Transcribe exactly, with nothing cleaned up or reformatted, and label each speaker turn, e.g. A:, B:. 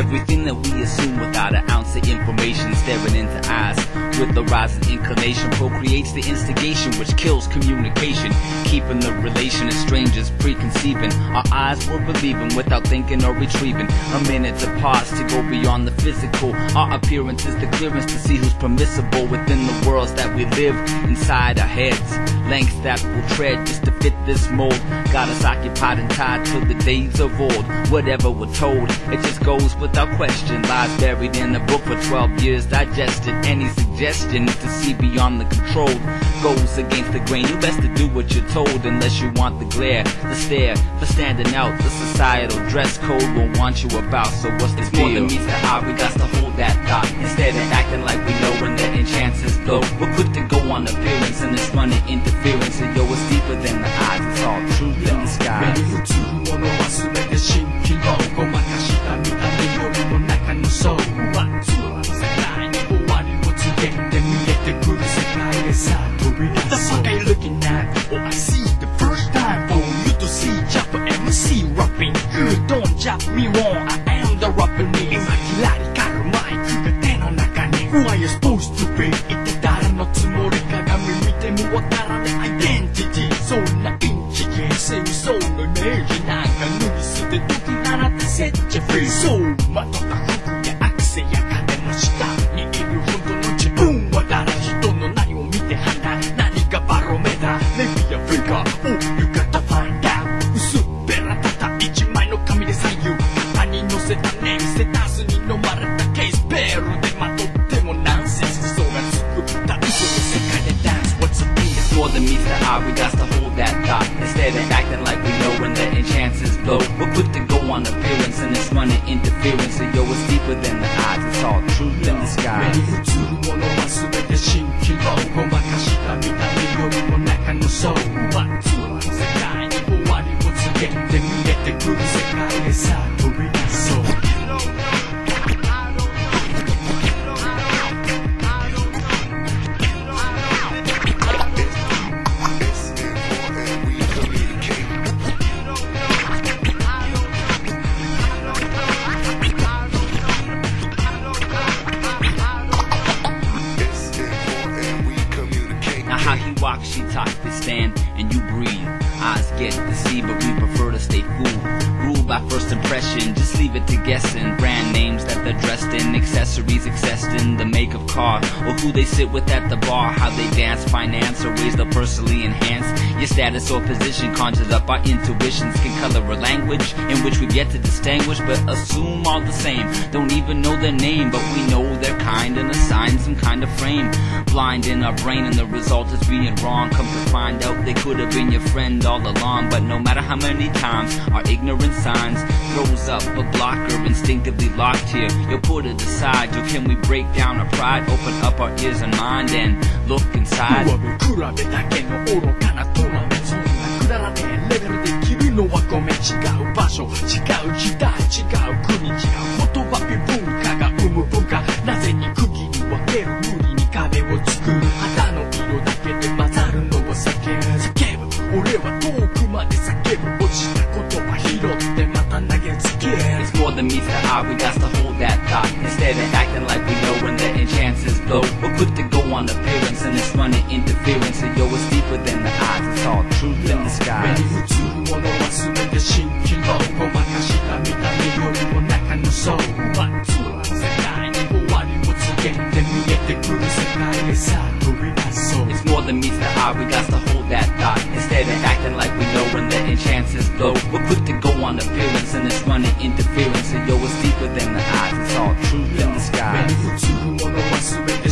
A: everything that we assume without an ounce of information. Staring into eyes with the rising inclination procreates the instigation which kills communication, keeping the relation as strangers preconceiving. Our eyes were believing without thinking or retrieving. A minute to pause to go beyond the physical. Our appearance is the clearance to see who's permissible within the worlds that we live inside our heads. Lengths that will tread just to fit this mold. Got us occupied and tied to the days of old. Whatever we're told, it just goes without question. Lies buried in a book for twelve years digested. Any suggestion to see beyond the controlled goes against the grain. You best to do what you're told unless you want the glare, the stare, for standing out. The societal dress code won't want you about. So what's the deal? More than meets the eye, we got to hold that thought. Instead of acting like we know when the chances blow, we're quick to go on appearance and it's running interference. And yo, it's deeper than the eyes, it's all truth in the sky.
B: 目に映るものは全て蜃気楼。ごまかした見た目よりも中の層は世界に終わりを告げて見えてくる世界へさあ飛び出そう。What the fuck are you looking at? Oh, I see the first time for you to see Jump M C rapping. You don't jump me wrong, I am the rapper. 今キラリ光るマイクが手の中に Who are you supposed to be? 一体誰のつもり鏡見てもわからない Identity そんなインチキ戦争のイメージなんか脱ぎ捨て時放ってセッチフリーそうまとった服やアクセや金の下にいる本当の自分は誰人の何を見て判断何がバロメーターネビやフィガー Oh you gotta find out 薄っぺらたった一枚の紙で左右肩に乗せたネームセタスに飲まれたケースペールでまとってもナンセンスそうが作った嘘の世界でダンス What's a beat?
A: It's more than meets the eye, we got to hold that thought. Instead of acting like we know when the chances blow, we're quick to go on appearance and it's running interference. So yo, it's deeper than the eyes, it's all truth in the sky.
B: 目に映るものは全て蜃気楼。ごまかした見た目よりも中の層は世界に終わりを告げて見えてくる世界へさあ飛び出そう。
A: How he walks, she talks, they stand, and you breathe. Eyes get deceived, but we prefer to stay fooled. Ruled by first impression, just leave it to guessing. Brand names that they're dressed in, accessories accessed in, the make of car, or who they sit with at the bar, how they dance, finance, or ways they'll personally enhance your status or position. Conjures up our intuitions, can color a language in which we've yet to distinguish, but assume all the same. Don't even know their name, but we know their kind and assign some kind of frame. Blind in our brain, and the result is being wrong. Come to find out they could have been your friend all along. But no matter how many times our ignorant signs throws up a blocker, instinctively locked here, you'll put it aside. Yo, can we break down our pride, open up our ears and mind and look inside?
B: 比べだけの愚かなトラメそんなくだらねえレベルで切るのはごめん。違う場所違う時代違う国違う言葉文化が生む文化。なぜに区切り分ける無理に壁を作る。肌の色だけで混ざるのを避ける。叫ぶ俺は遠くまで叫ぶ。落ちた言葉拾ってまた投げつける。
A: It's more than meets the eye, we got to hold that thought. Instead of acting like we know when the chances blow, we're quick to go on appearance and it's running interference. And yo, it's deeper than the eyes, it's all truth in the sky.
B: 目に映るものは全て蜃気楼。ごまかした見た目よりも中の層は世界に終わりを告げて見えてくる世界へさあ飛び出そう。
A: It's more than meets the eye, we got to hold that thought. Instead of acting like we know when the chances blow, we're quick to go on appearance and it's running interference. And yo, it's deeper than the eyes, it's all truth in the sky.
B: 目に映るものは全て